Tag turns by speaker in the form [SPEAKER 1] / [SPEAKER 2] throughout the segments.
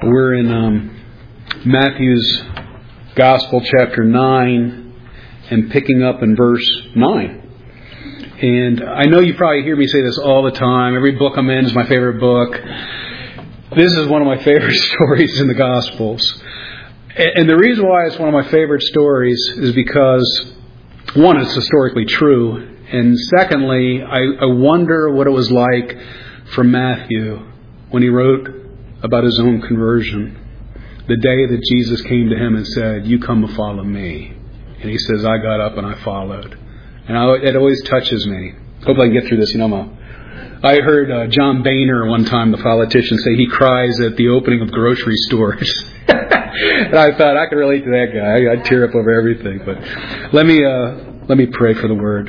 [SPEAKER 1] We're in Matthew's Gospel, chapter 9, and picking up in verse 9. And I know you probably hear me say this all the time. Every book I'm in is my favorite book. This is one of my favorite stories in the Gospels. And the reason why it's one of my favorite stories is because, one, it's historically true. And secondly, I wonder what it was like for Matthew when he wrote about his own conversion. The day that Jesus came to him and said, "You come and follow me." And he says, "I got up and I followed." And it always touches me. Hope I can get through this. I heard John Boehner one time, the politician, say he cries at the opening of grocery stores. And I thought I could relate to that guy. I'd tear up over everything. But let me pray for the word.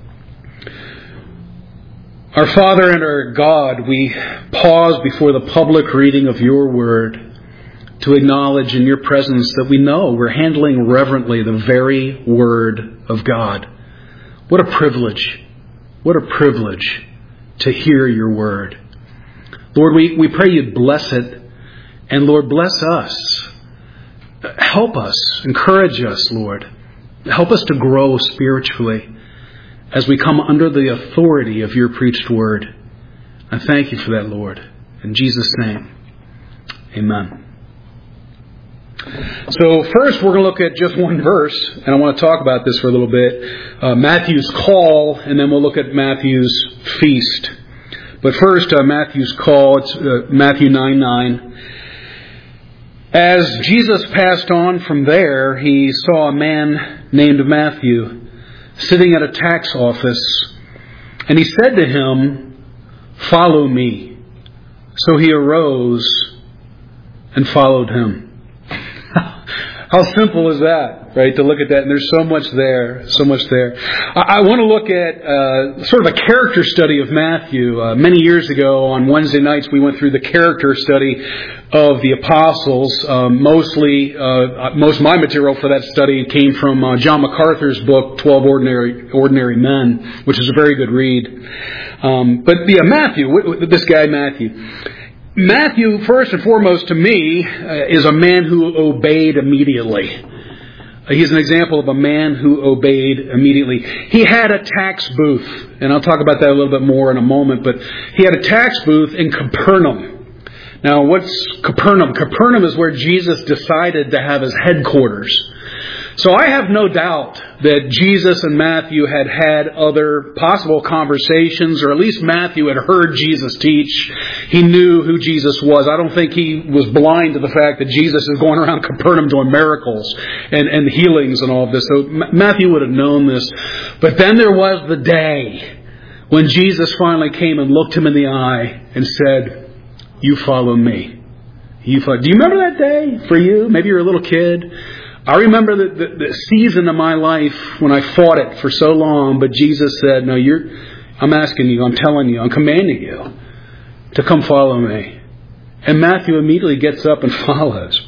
[SPEAKER 1] Our Father and our God, we pause before the public reading of your word to acknowledge in your presence that we know we're handling reverently the very word of God. What a privilege. What a privilege to hear your word. Lord, we pray you'd bless it. And Lord, bless us. Help us. Encourage us, Lord. Help us to grow spiritually as we come under the authority of your preached word. I thank you for that, Lord. In Jesus' name, amen. So first we're going to look at just one verse, and I want to talk about this for a little bit. Matthew's call, and then we'll look at Matthew's feast. But first, Matthew's call, it's Matthew 9:9. As Jesus passed on from there, he saw a man named Matthew sitting at a tax office, and he said to him, "Follow me." So he arose and followed him. How simple is that, right? To look at that, and there's so much there, so much there. I want to look at sort of a character study of Matthew. Many years ago, on Wednesday nights, we went through the character study of the apostles. Most of my material for that study came from John MacArthur's book, 12 Ordinary Men, which is a very good read. But Matthew, this guy Matthew. Matthew, first and foremost to me, is a man who obeyed immediately. He's an example of a man who obeyed immediately. He had a tax booth, and I'll talk about that a little bit more in a moment, but he had a tax booth in Capernaum. Now, what's Capernaum? Capernaum is where Jesus decided to have his headquarters. So I have no doubt that Jesus and Matthew had other possible conversations, or at least Matthew had heard Jesus teach. He knew who Jesus was. I don't think he was blind to the fact that Jesus is going around Capernaum doing miracles and healings and all of this. So Matthew would have known this. But then there was the day when Jesus finally came and looked him in the eye and said, "You follow me." Do you remember that day for you? Maybe you're a little kid. I remember the season of my life when I fought it for so long, but Jesus said, "No, I'm asking you, I'm telling you, I'm commanding you to come follow me." And Matthew immediately gets up and follows.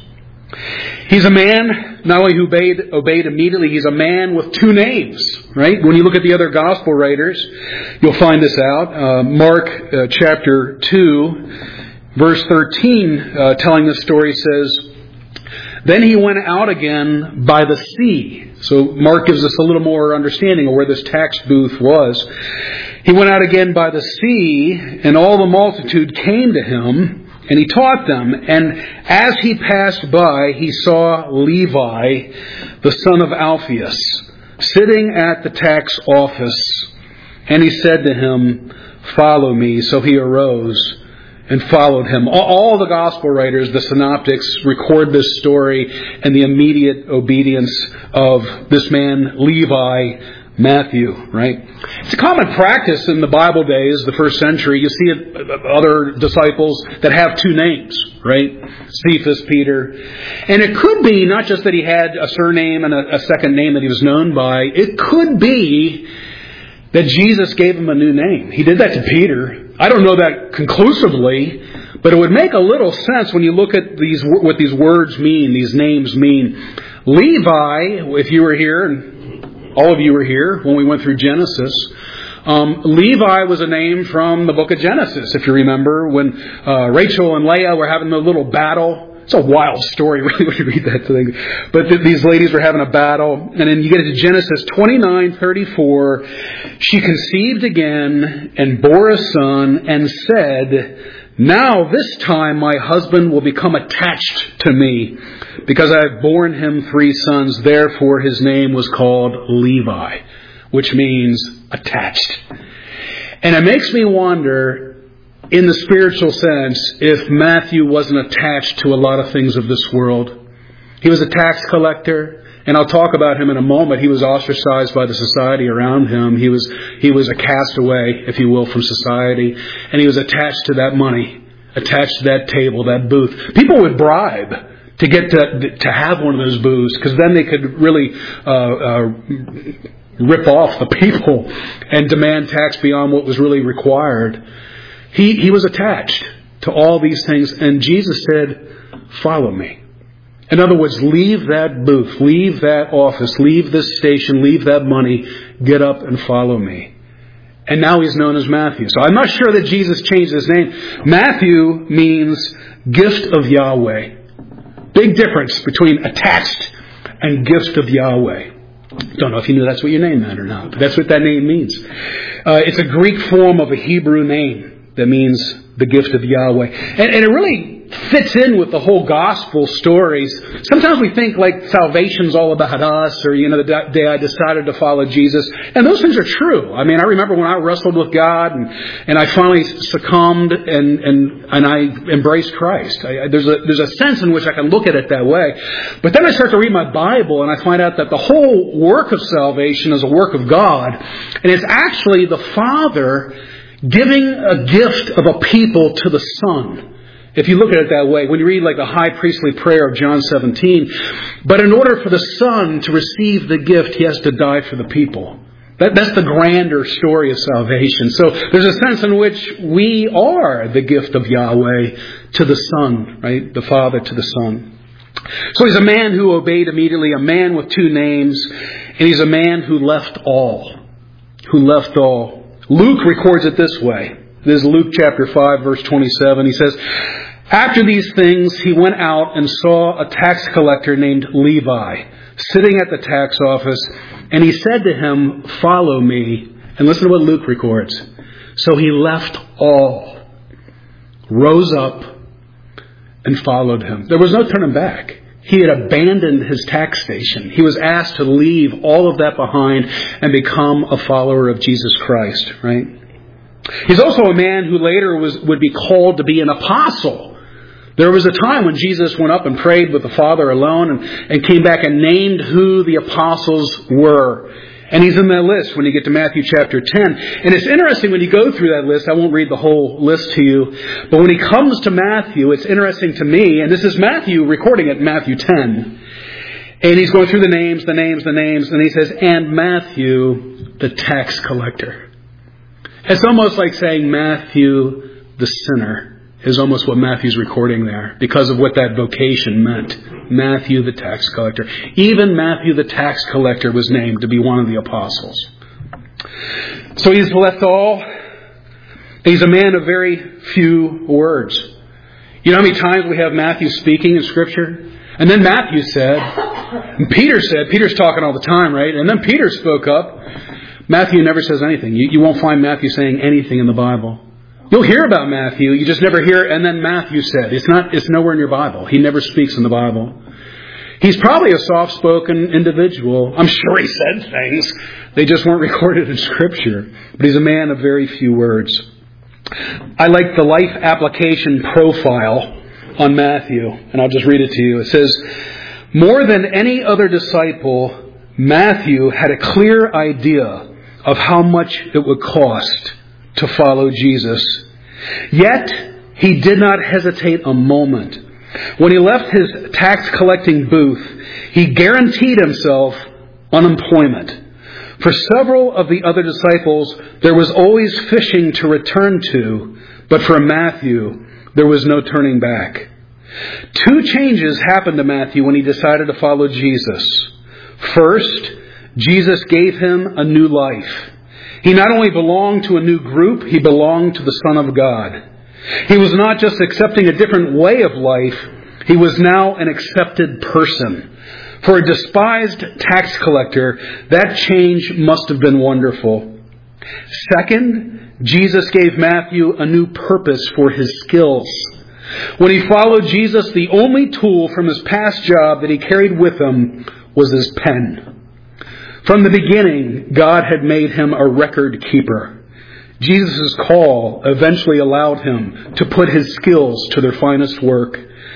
[SPEAKER 1] He's a man, not only who obeyed immediately, he's a man with two names, right? When you look at the other gospel writers, you'll find this out. Mark chapter 2, verse 13, telling this story says, "Then he went out again by the sea." So Mark gives us a little more understanding of where this tax booth was. "He went out again by the sea, and all the multitude came to him, and he taught them. And as he passed by, he saw Levi, the son of Alphaeus, sitting at the tax office. And he said to him, 'Follow me.' So he arose and followed him." All the gospel writers, the synoptics, record this story and the immediate obedience of this man, Levi, Matthew, right? It's a common practice in the Bible days, the first century. You see other disciples that have two names, right? Cephas, Peter. And it could be not just that he had a surname and a second name that he was known by. It could be that Jesus gave him a new name. He did that to Peter. I don't know that conclusively, but it would make a little sense when you look at what these words mean, these names mean. Levi, if you were here, and all of you were here when we went through Genesis, Levi was a name from the book of Genesis, if you remember, when Rachel and Leah were having a little battle. It's a wild story, really, when you read that thing. But these ladies were having a battle. And then you get into Genesis 29:34. She conceived again and bore a son and said, "Now this time my husband will become attached to me, because I have borne him 3 sons. Therefore his name was called Levi," which means attached. And it makes me wonder, in the spiritual sense, if Matthew wasn't attached to a lot of things of this world. He was a tax collector, and I'll talk about him in a moment. He was ostracized by the society around him. He was a castaway, if you will, from society, and he was attached to that money, attached to that table, that booth. People would bribe to get to have one of those booths, because then they could really rip off the people and demand tax beyond what was really required. He was attached to all these things, and Jesus said, "Follow me." In other words, leave that booth, leave that office, leave this station, leave that money, get up and follow me. And now he's known as Matthew. So I'm not sure that Jesus changed his name. Matthew means gift of Yahweh. Big difference between attached and gift of Yahweh. Don't know if you knew that's what your name meant or not, but that's what that name means. It's a Greek form of a Hebrew name that means the gift of Yahweh. And it really fits in with the whole gospel stories. Sometimes we think like salvation's all about us, or, the day I decided to follow Jesus. And those things are true. I mean, I remember when I wrestled with God and I finally succumbed and I embraced Christ. There's a sense in which I can look at it that way. But then I start to read my Bible and I find out that the whole work of salvation is a work of God. And it's actually the Father giving a gift of a people to the Son. If you look at it that way, when you read like the high priestly prayer of John 17, but in order for the Son to receive the gift, he has to die for the people. That's the grander story of salvation. So there's a sense in which we are the gift of Yahweh to the Son, right? The Father to the Son. So he's a man who obeyed immediately, a man with 2 names, and he's a man who left all. Luke records it this way. This is Luke chapter 5, verse 27. He says, "After these things, he went out and saw a tax collector named Levi sitting at the tax office, and he said to him, 'Follow me.' And listen to what Luke records. So he left all, rose up, and followed him." There was no turning back. He had abandoned his tax station. He was asked to leave all of that behind and become a follower of Jesus Christ, right? He's also a man who later would be called to be an apostle. There was a time when Jesus went up and prayed with the Father alone and came back and named who the apostles were. And he's in that list when you get to Matthew chapter 10. And it's interesting when you go through that list. I won't read the whole list to you. But when he comes to Matthew, it's interesting to me. And this is Matthew recording it in Matthew 10. And he's going through the names. And he says, "And Matthew, the tax collector." It's almost like saying Matthew, the sinner, is almost what Matthew's recording there because of what that vocation meant. Matthew, the tax collector. Even Matthew, the tax collector, was named to be one of the apostles. So he's left all. He's a man of very few words. You know how many times we have Matthew speaking in Scripture? And then Matthew said, and Peter said, Peter's talking all the time, right? And then Peter spoke up. Matthew never says anything. You won't find Matthew saying anything in the Bible. You'll hear about Matthew, you just never hear, and then Matthew said. It's nowhere in your Bible. He never speaks in the Bible. He's probably a soft-spoken individual. I'm sure he said things. They just weren't recorded in Scripture. But he's a man of very few words. I like the life application profile on Matthew, and I'll just read it to you. It says, "More than any other disciple, Matthew had a clear idea of how much it would cost to follow Jesus. Yet, he did not hesitate a moment. When he left his tax collecting booth, he guaranteed himself unemployment. For several of the other disciples, there was always fishing to return to, but for Matthew, there was no turning back. 2 changes happened to Matthew when he decided to follow Jesus. First, Jesus gave him a new life. He not only belonged to a new group, he belonged to the Son of God. He was not just accepting a different way of life, He was now an accepted person. For a despised tax collector, that change must have been wonderful. Second, Jesus gave Matthew a new purpose for his skills. When he followed Jesus, the only tool from his past job that he carried with him was his pen. From the beginning, God had made him a record keeper. Jesus' call eventually allowed him to put his skills to their finest work.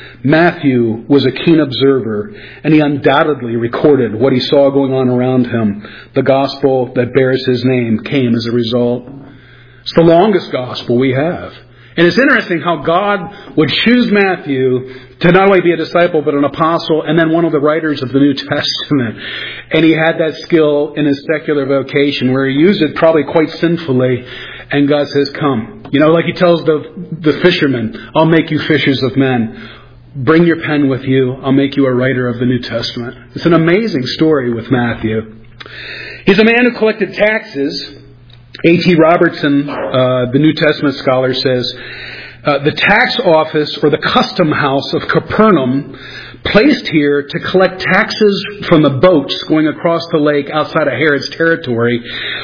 [SPEAKER 1] Matthew was a keen observer, and he undoubtedly recorded what he saw going on around him. The gospel that bears his name came as a result. It's the longest gospel we have. And it's interesting how God would choose Matthew to not only be a disciple, but an apostle, and then one of the writers of the New Testament. And he had that skill in his secular vocation, where he used it probably quite sinfully. And God says, come. Like he tells the fishermen, I'll make you fishers of men. Bring your pen with you. I'll make you a writer of the New Testament. It's an amazing story with Matthew. He's a man who collected taxes. A.T. Robertson, the New Testament scholar, says, the tax office or the custom house of Capernaum, placed here to collect taxes from the boats going across the lake outside of Herod's territory,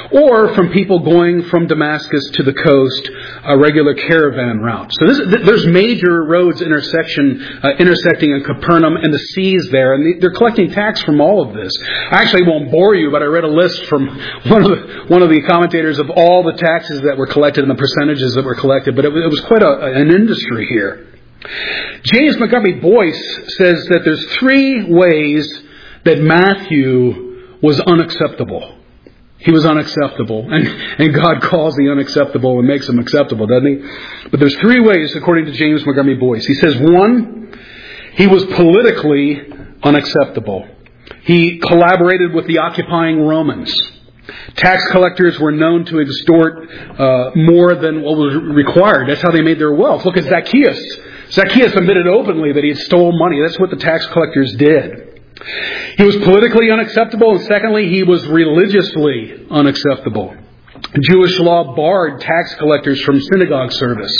[SPEAKER 1] or from people going from Damascus to the coast, a regular caravan route. So there's major roads intersecting in Capernaum and the seas there, and they're collecting tax from all of this. I actually won't bore you, but I read a list from one of the commentators of all the taxes that were collected and the percentages that were collected, but it was quite an industry here. James Montgomery Boyce says that there's 3 ways that Matthew was unacceptable. He was unacceptable. And God calls the unacceptable and makes them acceptable, doesn't he? But there's 3 ways, according to James Montgomery Boyce. He says, 1, he was politically unacceptable. He collaborated with the occupying Romans. Tax collectors were known to extort more than what was required. That's how they made their wealth. Look at Zacchaeus. Zacchaeus admitted openly that he had stolen money. That's what the tax collectors did. He was politically unacceptable, and secondly, he was religiously unacceptable. Jewish law barred tax collectors from synagogue service.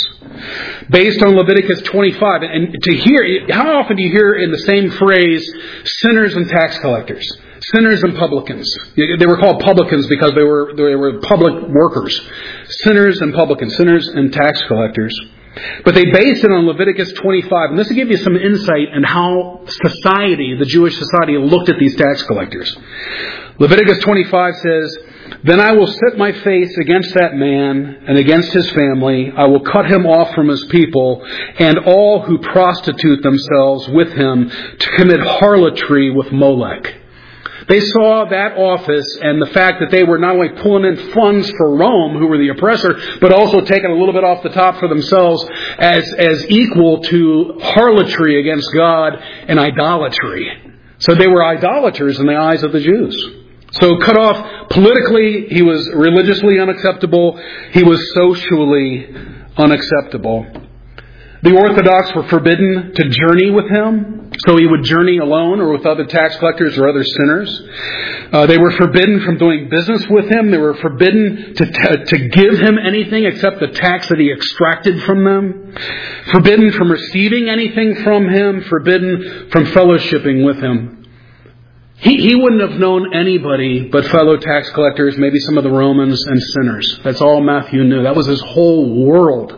[SPEAKER 1] Based on Leviticus 25, and how often do you hear in the same phrase, sinners and tax collectors? Sinners and publicans. They were called publicans because they were public workers. Sinners and publicans. Sinners and tax collectors. But they based it on Leviticus 25. And this will give you some insight in how the Jewish society, looked at these tax collectors. Leviticus 25 says, then I will set my face against that man and against his family. I will cut him off from his people and all who prostitute themselves with him to commit harlotry with Molech. They saw that office and the fact that they were not only pulling in funds for Rome, who were the oppressor, but also taking a little bit off the top for themselves as equal to harlotry against God and idolatry. So they were idolaters in the eyes of the Jews. So cut off politically, he was religiously unacceptable. He was socially unacceptable. The Orthodox were forbidden to journey with him, so he would journey alone or with other tax collectors or other sinners. They were forbidden from doing business with him. They were forbidden to give him anything except the tax that he extracted from them. Forbidden from receiving anything from him. Forbidden from fellowshipping with him. He wouldn't have known anybody but fellow tax collectors, maybe some of the Romans and sinners. That's all Matthew knew. That was his whole world.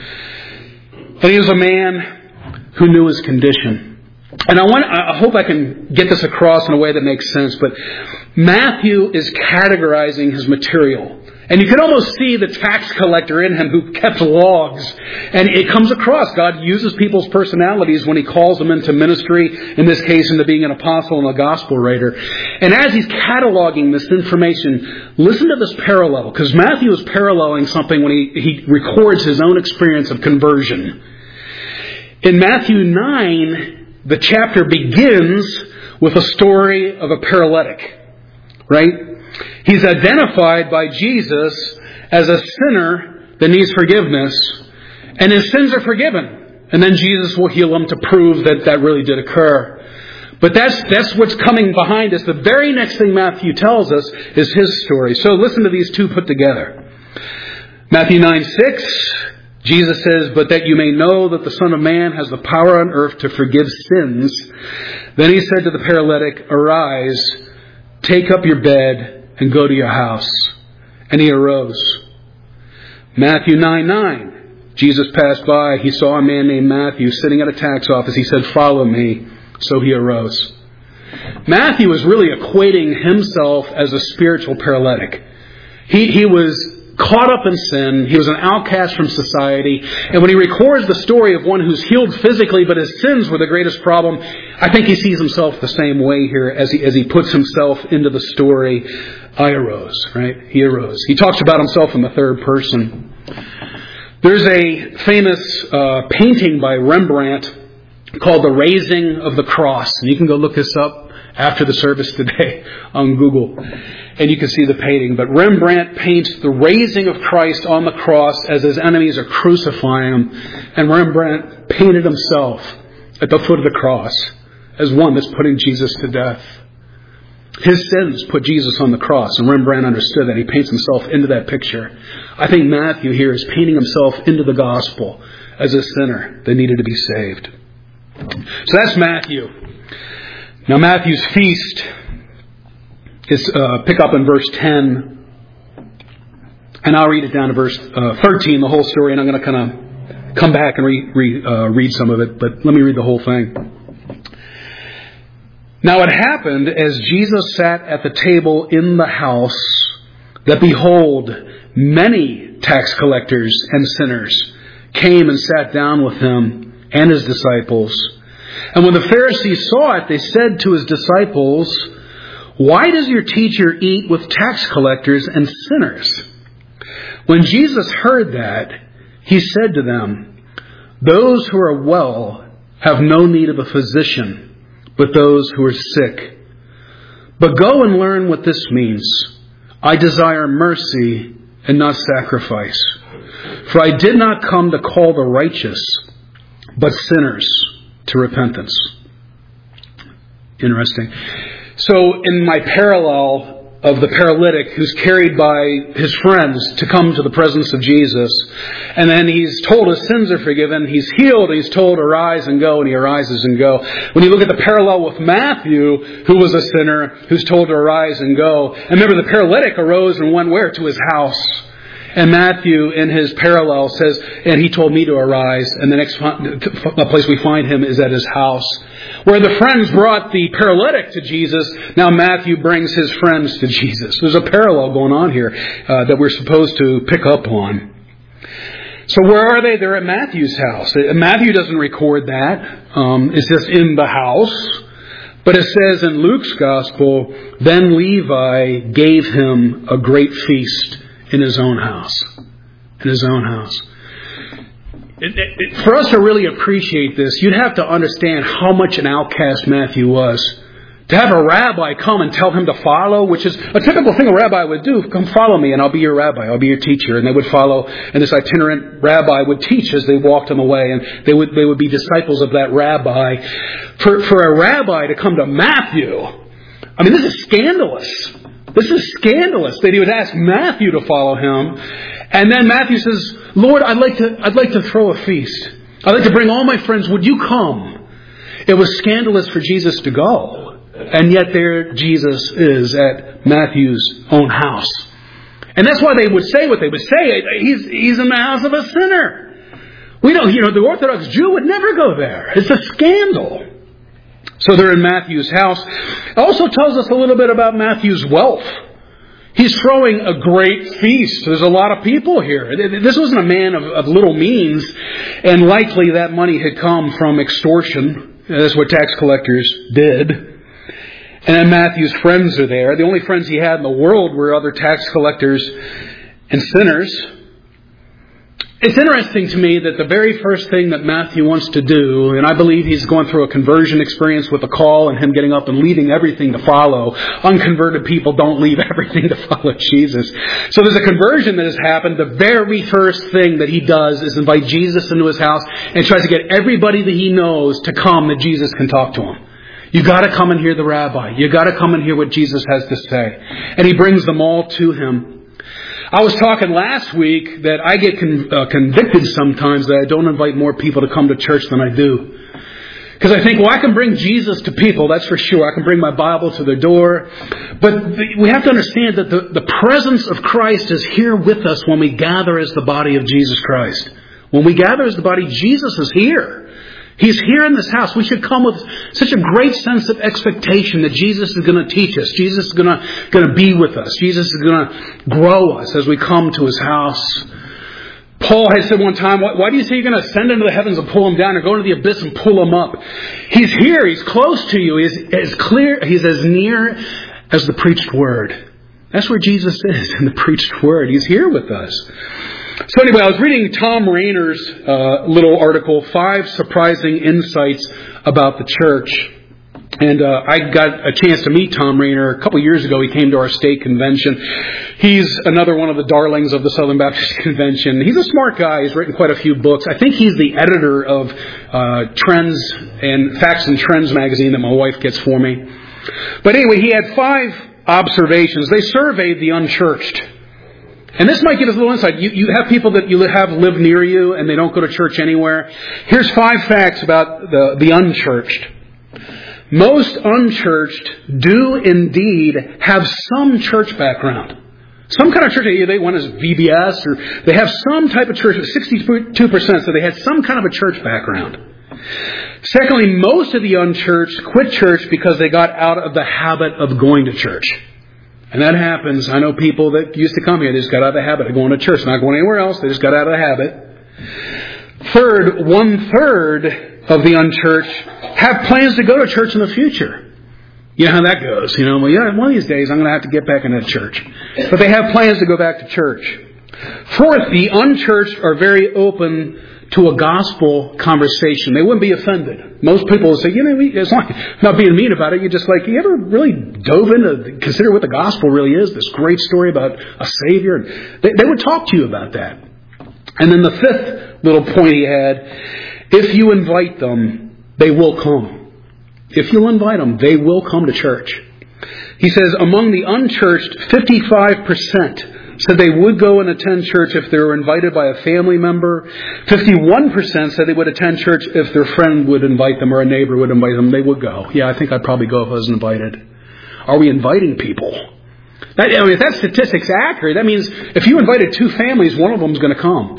[SPEAKER 1] And he was a man who knew his condition. And I hope I can get this across in a way that makes sense, but Matthew is categorizing his material. And you can almost see the tax collector in him who kept logs. And it comes across. God uses people's personalities when he calls them into ministry, in this case into being an apostle and a gospel writer. And as he's cataloging this information, listen to this parallel, because Matthew is paralleling something when he records his own experience of conversion. In Matthew 9, the chapter begins with a story of a paralytic, right? He's identified by Jesus as a sinner that needs forgiveness, and his sins are forgiven. And then Jesus will heal him to prove that that really did occur. But that's what's coming behind us. The very next thing Matthew tells us is his story. So listen to these two put together. Matthew 9:6, Jesus says, "But that you may know that the Son of Man has the power on earth to forgive sins." Then he said to the paralytic, "Arise, take up your bed, and go to your house." And he arose. Matthew 9:9. Jesus passed by. He saw a man named Matthew sitting at a tax office. He said, "Follow me." So he arose. Matthew was really equating himself as a spiritual paralytic. He was caught up in sin. He was an outcast from society. And when he records the story of one who's healed physically, but his sins were the greatest problem, I think he sees himself the same way here as he puts himself into the story. I arose, right? He arose. He talks about himself in the third person. There's a famous painting by Rembrandt called The Raising of the Cross. And you can go look this up after the service today on Google. And you can see the painting. But Rembrandt paints the raising of Christ on the cross as his enemies are crucifying him. And Rembrandt painted himself at the foot of the cross as one that's putting Jesus to death. His sins put Jesus on the cross, and Rembrandt understood that. He paints himself into that picture. I think Matthew here is painting himself into the gospel as a sinner that needed to be saved. So that's Matthew. Now Matthew's feast is pick up in verse 10, and I'll read it down to verse 13, the whole story, and I'm going to kind of come back and read some of it, but let me read the whole thing. Now it happened, as Jesus sat at the table in the house, that behold, many tax collectors and sinners came and sat down with him and his disciples. And when the Pharisees saw it, they said to his disciples, "Why does your teacher eat with tax collectors and sinners?" When Jesus heard that, he said to them, "Those who are well have no need of a physician, but those who are sick. But go and learn what this means. I desire mercy and not sacrifice. For I did not come to call the righteous, but sinners to repentance." Interesting. So in my parallel of the paralytic who's carried by his friends to come to the presence of Jesus, and then he's told his sins are forgiven, he's healed, he's told arise and go, and he arises and go. When you look at the parallel with Matthew, who was a sinner, who's told to arise and go, and remember the paralytic arose and went where? To his house. And Matthew, in his parallel, says, "And he told me to arise." And the next place we find him is at his house. Where the friends brought the paralytic to Jesus, now Matthew brings his friends to Jesus. There's a parallel going on here that we're supposed to pick up on. So where are they? They're at Matthew's house. Matthew doesn't record that. It's just in the house. But it says in Luke's gospel, then Levi gave him a great feast in his own house. In his own house. For us to really appreciate this, you'd have to understand how much an outcast Matthew was. To have a rabbi come and tell him to follow, which is a typical thing a rabbi would do. Come follow me and I'll be your rabbi. I'll be your teacher. And they would follow, and this itinerant rabbi would teach as they walked on the way, and they would be disciples of that rabbi. For a rabbi to come to Matthew, I mean, this is scandalous. This is scandalous that he would ask Matthew to follow him. And then Matthew says, "Lord, I'd like to throw a feast. I'd like to bring all my friends. Would you come?" It was scandalous for Jesus to go. And yet there Jesus is at Matthew's own house. And that's why they would say what they would say. He's in the house of a sinner. We don't, the Orthodox Jew would never go there. It's a scandal. So they're in Matthew's house. It also tells us a little bit about Matthew's wealth. He's throwing a great feast. There's a lot of people here. This wasn't a man of little means, and likely that money had come from extortion. That's what tax collectors did. And then Matthew's friends are there. The only friends he had in the world were other tax collectors and sinners. It's interesting to me that the very first thing that Matthew wants to do, and I believe he's going through a conversion experience with the call and him getting up and leaving everything to follow. Unconverted people don't leave everything to follow Jesus. So there's a conversion that has happened. The very first thing that he does is invite Jesus into his house and tries to get everybody that he knows to come that Jesus can talk to him. You got to come and hear the rabbi. You got to come and hear what Jesus has to say. And he brings them all to him. I was talking last week that I get convicted sometimes that I don't invite more people to come to church than I do. Because I think, well, I can bring Jesus to people, that's for sure. I can bring my Bible to their door. But we have to understand that the presence of Christ is here with us when we gather as the body of Jesus Christ. When we gather as the body, Jesus is here. He's here in this house. We should come with such a great sense of expectation that Jesus is going to teach us. Jesus is going to be with us. Jesus is going to grow us as we come to His house. Paul had said one time, why do you say you're going to ascend into the heavens and pull Him down, or go into the abyss and pull Him up? He's here. He's close to you. He's as clear. He's as near as the preached word. That's where Jesus is, in the preached word. He's here with us. So anyway, I was reading Tom Rainer's little article, 5 Surprising Insights About the Church. And I got a chance to meet Tom Rainer a couple years ago. He came to our state convention. He's another one of the darlings of the Southern Baptist Convention. He's a smart guy. He's written quite a few books. I think he's the editor of Facts and Trends magazine that my wife gets for me. But anyway, he had 5 observations. They surveyed the unchurched. And this might give us a little insight. You have people that you have live near you and they don't go to church anywhere. Here's 5 facts about the unchurched. Most unchurched do indeed have some church background. Some kind of church. They went as VBS, or they have some type of church. 62%, so they had some kind of a church background. Secondly, most of the unchurched quit church because they got out of the habit of going to church. And that happens. I know people that used to come here, they just got out of the habit of going to church, not going anywhere else. They just got out of the habit. Third, 1/3 of the unchurched have plans to go to church in the future. You know how that goes. Well, yeah, one of these days I'm going to have to get back into church. But they have plans to go back to church. Fourth, the unchurched are very open to a gospel conversation. They wouldn't be offended. Most people would say, it's not being mean about it. You're just like, you ever really dove into consider what the gospel really is? This great story about a Savior. They would talk to you about that. And then the 5th little point he had, if you invite them, they will come. If you'll invite them, they will come to church. He says, among the unchurched, 55% said they would go and attend church if they were invited by a family member. 51% said they would attend church if their friend would invite them or a neighbor would invite them. They would go. Yeah, I think I'd probably go if I was invited. Are we inviting people? If that statistic's accurate, that means if you invited 2 families, one of them's going to come.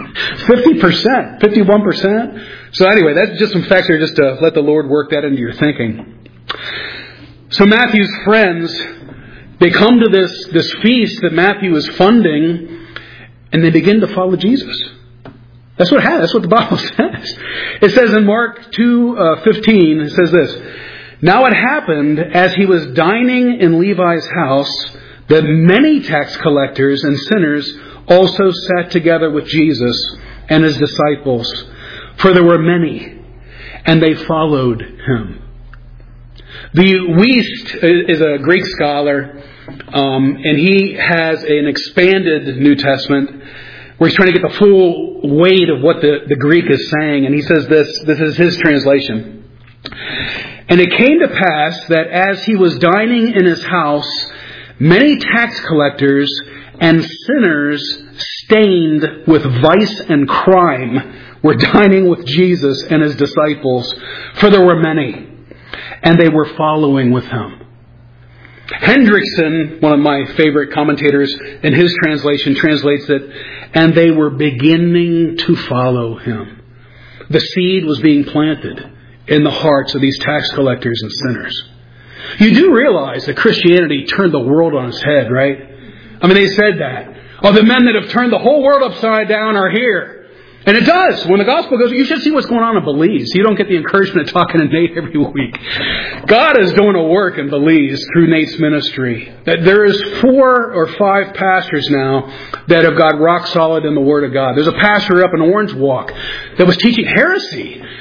[SPEAKER 1] 50%, 51%. So anyway, that's just some facts here just to let the Lord work that into your thinking. So Matthew's friends, they come to this feast that Matthew is funding, and they begin to follow Jesus. That's what happened. That's what the Bible says. It says in Mark 2:15, it says this, now it happened as he was dining in Levi's house that many tax collectors and sinners also sat together with Jesus and His disciples. For there were many, and they followed Him. The Wuest is a Greek scholar, and he has an expanded New Testament where he's trying to get the full weight of what the Greek is saying. And he says this is his translation. And it came to pass that as he was dining in his house, many tax collectors and sinners stained with vice and crime were dining with Jesus and His disciples, for there were many, and they were following with Him. Hendrickson, one of my favorite commentators, in his translation translates it, and they were beginning to follow Him. The seed was being planted in the hearts of these tax collectors and sinners. You do realize that Christianity turned the world on its head, right? I mean, they said that. Oh, the men that have turned the whole world upside down are here. And it does. When the gospel goes, you should see what's going on in Belize. You don't get the encouragement of talking to Nate every week. God is doing a work in Belize through Nate's ministry. That there is 4 or 5 pastors now that have got rock solid in the Word of God. There's a pastor up in Orange Walk that was teaching heresy.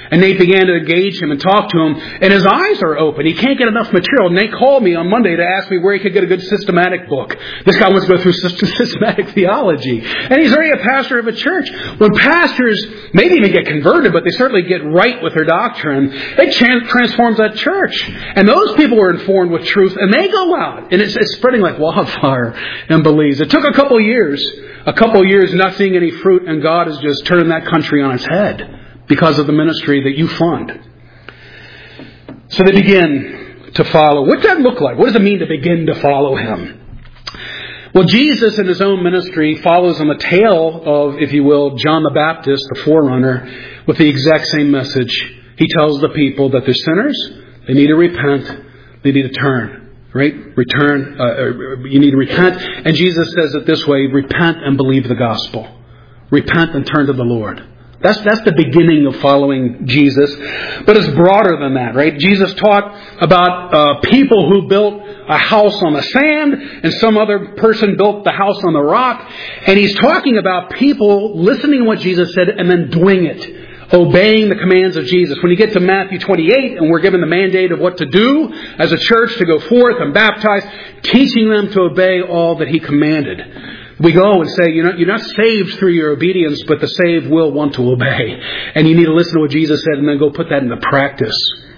[SPEAKER 1] And they began to engage him and talk to him, and his eyes are open. He can't get enough material. And they called me on Monday to ask me where he could get a good systematic book. This guy wants to go through systematic theology. And he's already a pastor of a church. When pastors maybe even get converted, but they certainly get right with their doctrine, it transforms that church. And those people were informed with truth, and they go out. And it's spreading like wildfire in Belize. It took a couple years not seeing any fruit, and God has just turned that country on its head because of the ministry that you fund. So they begin to follow. What does that look like? What does it mean to begin to follow Him? Well, Jesus in His own ministry follows on the tail of, if you will, John the Baptist, the forerunner, with the exact same message. He tells the people that they're sinners, they need to repent, they need to turn. Right? You need to repent. And Jesus says it this way, repent and believe the gospel. Repent and turn to the Lord. That's the beginning of following Jesus. But it's broader than that, right? Jesus taught about people who built a house on the sand, and some other person built the house on the rock. And He's talking about people listening to what Jesus said and then doing it, obeying the commands of Jesus. When you get to Matthew 28, and we're given the mandate of what to do as a church, to go forth and baptize, teaching them to obey all that He commanded. We go and say, you're not saved through your obedience, but the saved will want to obey. And you need to listen to what Jesus said and then go put that into practice.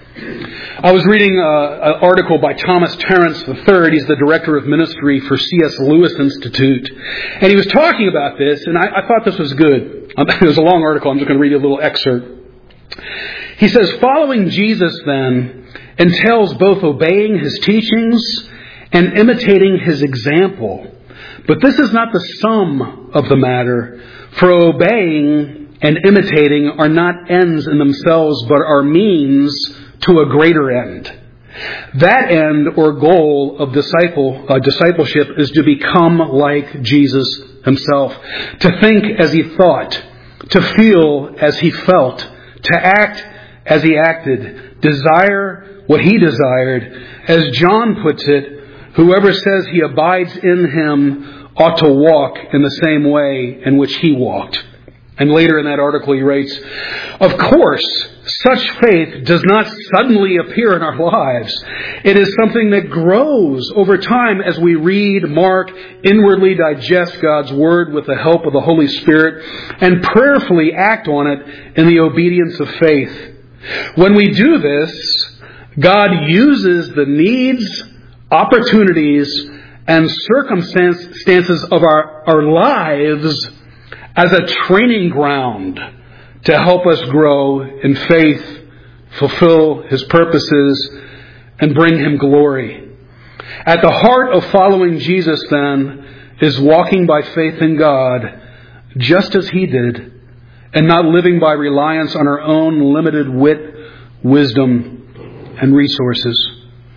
[SPEAKER 1] I was reading an article by Thomas Terrence III. He's the director of ministry for C.S. Lewis Institute. And he was talking about this, and I thought this was good. It was a long article. I'm just going to read you a little excerpt. He says, following Jesus, then, entails both obeying His teachings and imitating His example. But this is not the sum of the matter, for obeying and imitating are not ends in themselves, but are means to a greater end. That end or goal of discipleship is to become like Jesus Himself, to think as He thought, to feel as He felt, to act as He acted, desire what He desired. As John puts it, whoever says he abides in Him ought to walk in the same way in which He walked. And later in that article he writes, of course, such faith does not suddenly appear in our lives. It is something that grows over time as we read, mark, inwardly digest God's Word with the help of the Holy Spirit, and prayerfully act on it in the obedience of faith. When we do this, God uses the needs, opportunities, and circumstances of our lives as a training ground to help us grow in faith, fulfill His purposes, and bring Him glory. At the heart of following Jesus, then, is walking by faith in God, just as He did, and not living by reliance on our own limited wit, wisdom, and resources.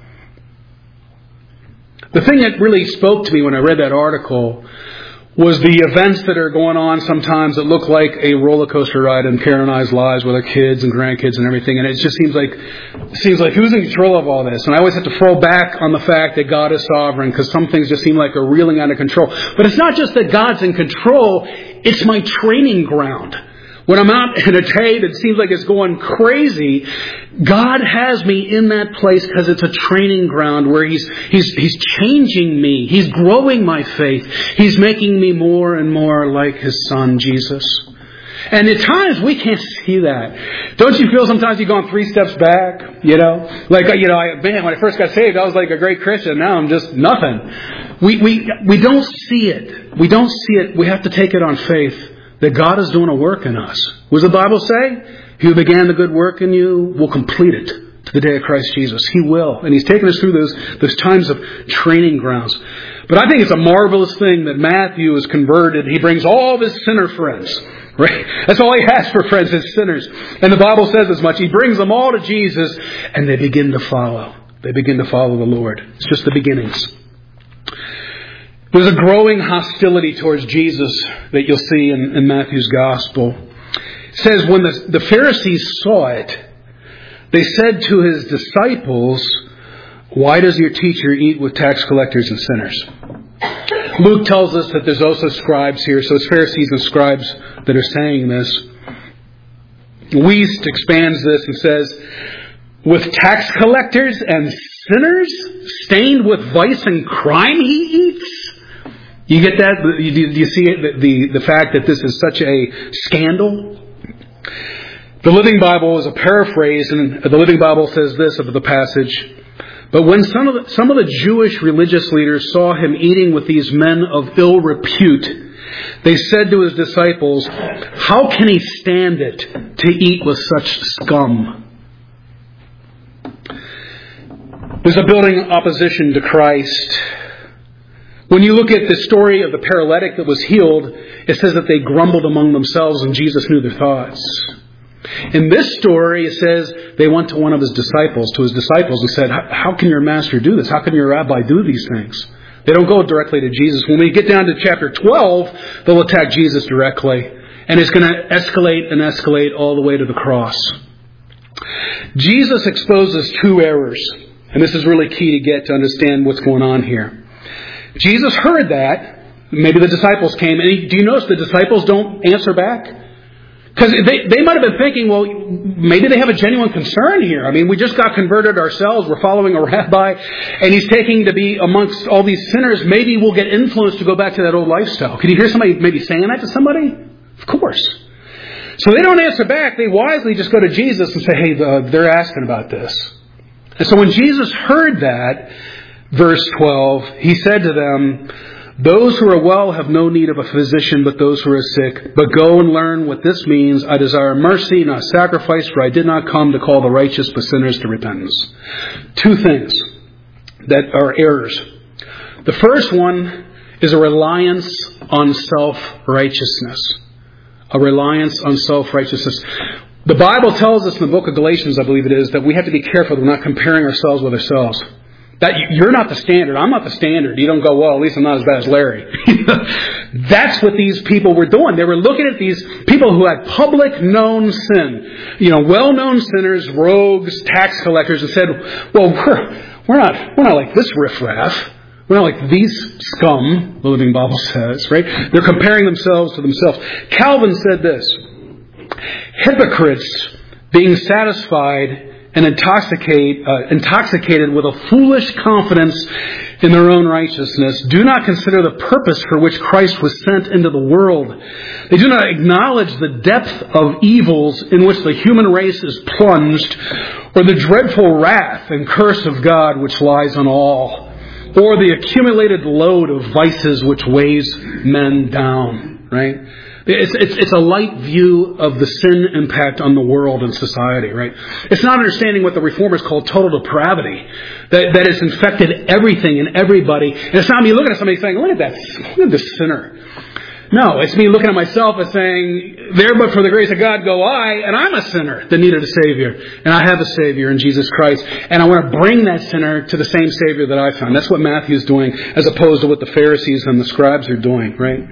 [SPEAKER 1] The thing that really spoke to me when I read that article was the events that are going on sometimes that look like a roller coaster ride in Karen and I's lives with our kids and grandkids and everything. And it just seems like who's in control of all this? And I always have to fall back on the fact that God is sovereign, because some things just seem like are reeling out of control. But it's not just that God's in control, it's my training ground. When I'm out in a day that seems like it's going crazy, God has me in that place because it's a training ground where He's changing me. He's growing my faith. He's making me more and more like His Son, Jesus. And at times we can't see that. Don't you feel sometimes you've gone 3 steps back? When I first got saved, I was like a great Christian. Now I'm just nothing. We don't see it. We don't see it. We have to take it on faith that God is doing a work in us. What does the Bible say? He who began the good work in you will complete it to the day of Christ Jesus. He will. And He's taken us through those times of training grounds. But I think it's a marvelous thing that Matthew is converted. He brings all of his sinner friends. Right? That's all he has for friends, his sinners. And the Bible says as much. He brings them all to Jesus, and they begin to follow. They begin to follow the Lord. It's just the beginnings. There's a growing hostility towards Jesus that you'll see in Matthew's Gospel. It says, when the Pharisees saw it, they said to His disciples, why does your teacher eat with tax collectors and sinners? Luke tells us that there's also scribes here, so it's Pharisees and scribes that are saying this. Wuest expands this and says, with tax collectors and sinners, stained with vice and crime he eats? You get that? Do you see it? The fact that this is such a scandal? The Living Bible is a paraphrase, and the Living Bible says this of the passage. But when some of the Jewish religious leaders saw him eating with these men of ill repute, they said to his disciples, how can he stand it to eat with such scum? There's a building opposition to Christ. When you look at the story of the paralytic that was healed, it says that they grumbled among themselves and Jesus knew their thoughts. In this story, it says they went to one of his disciples, and said, how can your master do this? How can your rabbi do these things? They don't go directly to Jesus. When we get down to chapter 12, they'll attack Jesus directly. And it's going to escalate all the way to the cross. Jesus exposes two errors. And this is really key to get to understand what's going on here. Jesus heard that. Maybe the disciples came. And do you notice the disciples don't answer back? Because they might have been thinking, well, maybe they have a genuine concern here. I mean, we just got converted ourselves. We're following a rabbi. And he's taking to be amongst all these sinners. Maybe we'll get influenced to go back to that old lifestyle. Can you hear somebody maybe saying that to somebody? Of course. So they don't answer back. They wisely just go to Jesus and say, hey, they're asking about this. And so when Jesus heard that, verse 12, he said to them, those who are well have no need of a physician, but those who are sick. But go and learn what this means. I desire mercy, not sacrifice, for I did not come to call the righteous, but sinners to repentance. Two things that are errors. The first one is a reliance on self-righteousness. A reliance on self-righteousness. The Bible tells us in the book of Galatians, I believe it is, that we have to be careful that we're not comparing ourselves with ourselves. That you're not the standard. I'm not the standard. You don't go, well, at least I'm not as bad as Larry. That's what these people were doing. They were looking at these people who had public known sin. Well-known sinners, rogues, tax collectors, and said, well, we're not like this riffraff. We're not like these scum, the Living Bible says, right? They're comparing themselves to themselves. Calvin said this, hypocrites being satisfied and intoxicated with a foolish confidence in their own righteousness, do not consider the purpose for which Christ was sent into the world. They do not acknowledge the depth of evils in which the human race is plunged, or the dreadful wrath and curse of God which lies on all, or the accumulated load of vices which weighs men down, right? It's a light view of the sin impact on the world and society, right? It's not understanding what the Reformers call total depravity, that it's infected everything and everybody. And it's not me looking at somebody saying, look at this sinner. No, it's me looking at myself and saying, there but for the grace of God go I, and I'm a sinner that needed a Savior. And I have a Savior in Jesus Christ. And I want to bring that sinner to the same Savior that I found. That's what Matthew's doing, as opposed to what the Pharisees and the scribes are doing, right?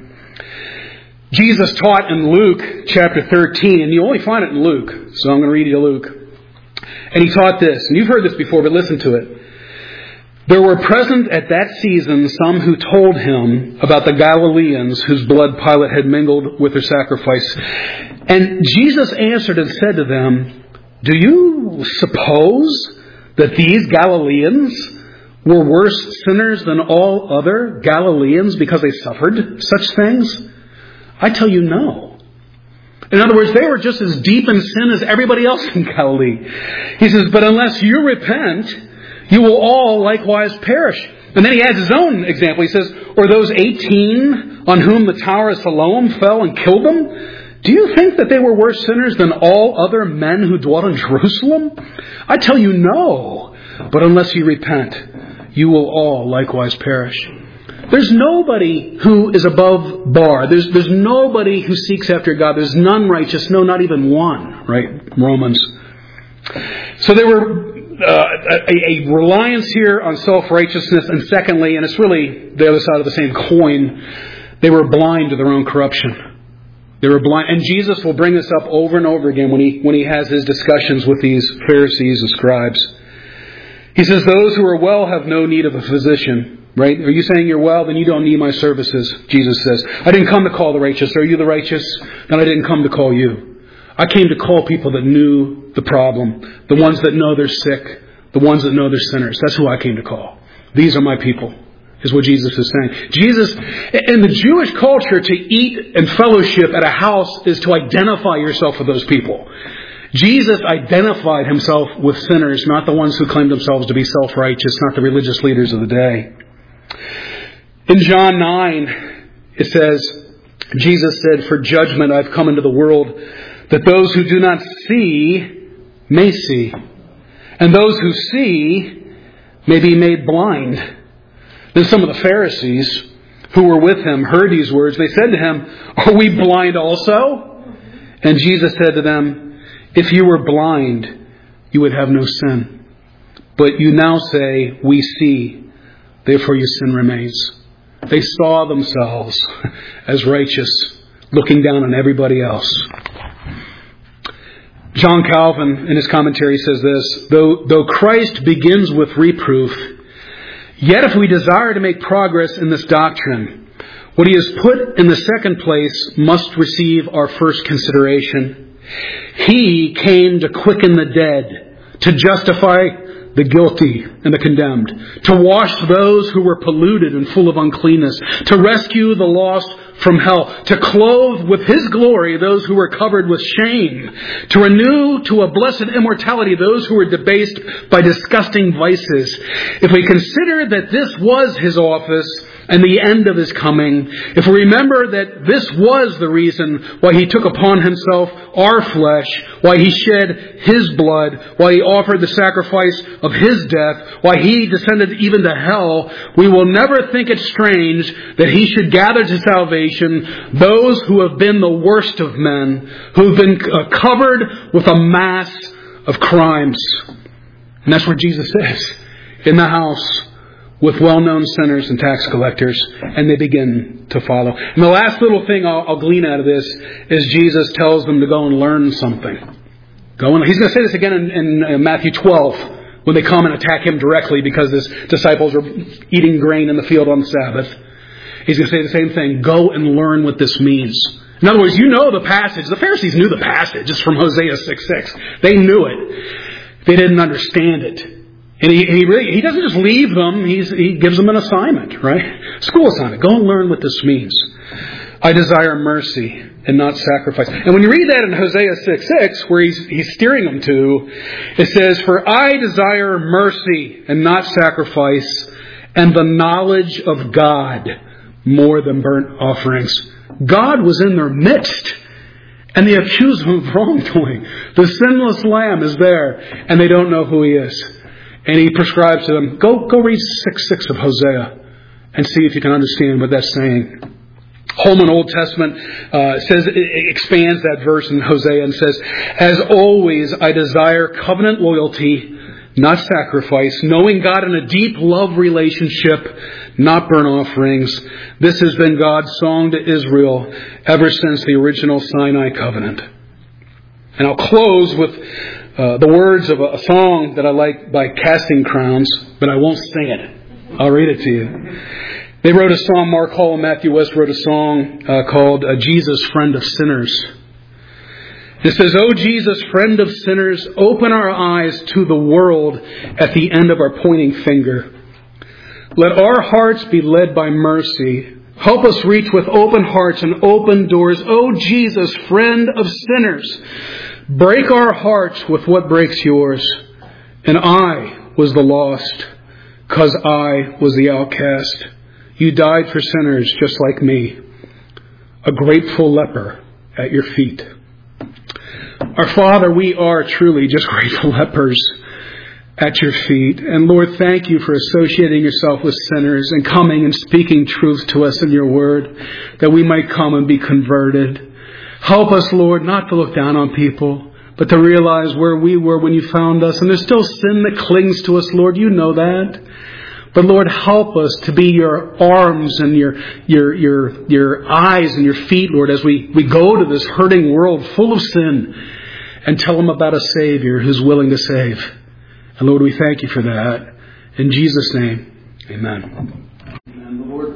[SPEAKER 1] Jesus taught in Luke chapter 13, and you only find it in Luke, so I'm going to read you Luke. And he taught this, and you've heard this before, but listen to it. There were present at that season some who told him about the Galileans whose blood Pilate had mingled with their sacrifice. And Jesus answered and said to them, do you suppose that these Galileans were worse sinners than all other Galileans because they suffered such things? I tell you no. In other words, they were just as deep in sin as everybody else in Galilee. He says, but unless you repent, you will all likewise perish. And then he adds his own example. He says, or those 18 on whom the tower of Siloam fell and killed them, do you think that they were worse sinners than all other men who dwelt in Jerusalem? I tell you no. But unless you repent, you will all likewise perish. There's nobody who is above bar. There's nobody who seeks after God. There's none righteous, no, not even one, right? Romans. So there were a reliance here on self-righteousness, and secondly, and it's really the other side of the same coin, they were blind to their own corruption. They were blind, and Jesus will bring this up over and over again when he has his discussions with these Pharisees and scribes. He says, those who are well have no need of a physician. Right? Are you saying you're well? Then you don't need my services, Jesus says. I didn't come to call the righteous. Are you the righteous? Then I didn't come to call you. I came to call people that knew the problem, the ones that know they're sick, the ones that know they're sinners. That's who I came to call. These are my people, is what Jesus is saying. Jesus, in the Jewish culture, to eat and fellowship at a house is to identify yourself with those people. Jesus identified himself with sinners, not the ones who claimed themselves to be self-righteous, not the religious leaders of the day. In John 9, it says, Jesus said, "For judgment I've come into the world, that those who do not see may see, and those who see may be made blind." Then some of the Pharisees who were with him heard these words. They said to him, "Are we blind also?" And Jesus said to them, "If you were blind, you would have no sin. But you now say, 'We see,' therefore your sin remains." They saw themselves as righteous, looking down on everybody else. John Calvin, in his commentary, says this, though Christ begins with reproof, yet if we desire to make progress in this doctrine, what he has put in the second place must receive our first consideration. He came to quicken the dead, to justify the guilty and the condemned, to wash those who were polluted and full of uncleanness, to rescue the lost from hell, to clothe with his glory those who were covered with shame, to renew to a blessed immortality those who were debased by disgusting vices. If we consider that this was his office and the end of his coming, if we remember that this was the reason why he took upon himself our flesh, why he shed his blood, why he offered the sacrifice of his death, why he descended even to hell, we will never think it strange that he should gather to salvation those who have been the worst of men, who have been covered with a mass of crimes. And that's where Jesus is, in the house with well-known sinners and tax collectors, and they begin to follow. And the last little thing I'll glean out of this is Jesus tells them to go and learn something. He's going to say this again in Matthew 12, when they come and attack him directly because his disciples are eating grain in the field on the Sabbath. He's going to say the same thing. Go and learn what this means. In other words, you know the passage. The Pharisees knew the passage. It's from Hosea 6:6. They knew it. They didn't understand it. And he doesn't just leave them. He gives them an assignment, right? School assignment. Go and learn what this means. I desire mercy and not sacrifice. And when you read that in Hosea 6:6, where he's steering them to, it says, "For I desire mercy and not sacrifice, and the knowledge of God more than burnt offerings." God was in their midst, and they accuse him of wrongdoing. The sinless Lamb is there, and they don't know who he is. And he prescribes to them, go read 6:6 of Hosea and see if you can understand what that's saying. Holman Old Testament expands that verse in Hosea and says, "As always, I desire covenant loyalty, not sacrifice, knowing God in a deep love relationship, not burnt offerings. This has been God's song to Israel ever since the original Sinai covenant." And I'll close with the words of a song that I like by Casting Crowns, but I won't sing it. I'll read it to you. They wrote a song, Mark Hall and Matthew West wrote a song called Jesus, Friend of Sinners. It says, "O Jesus, friend of sinners, open our eyes to the world at the end of our pointing finger. Let our hearts be led by mercy. Help us reach with open hearts and open doors. O Jesus, friend of sinners, break our hearts with what breaks yours. And I was the lost, 'cause I was the outcast. You died for sinners just like me, a grateful leper at your feet." Our Father, we are truly just grateful lepers at your feet. And Lord, thank you for associating yourself with sinners and coming and speaking truth to us in your word, that we might come and be converted. Help us, Lord, not to look down on people, but to realize where we were when you found us. And there's still sin that clings to us, Lord. You know that. But Lord, help us to be your arms and your eyes and your feet, Lord, as we go to this hurting world full of sin and tell them about a Savior who's willing to save. And Lord, we thank you for that. In Jesus' name, amen. And the Lord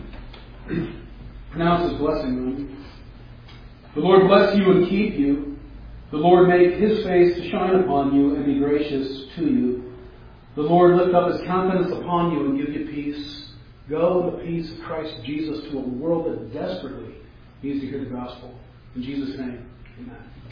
[SPEAKER 1] pronounce his blessing on you. The Lord bless you and keep you. The Lord make His face to shine upon you and be gracious to you. The Lord lift up His countenance upon you and give you peace. Go in the peace of Christ Jesus to a world that desperately needs to hear the gospel. In Jesus' name, amen.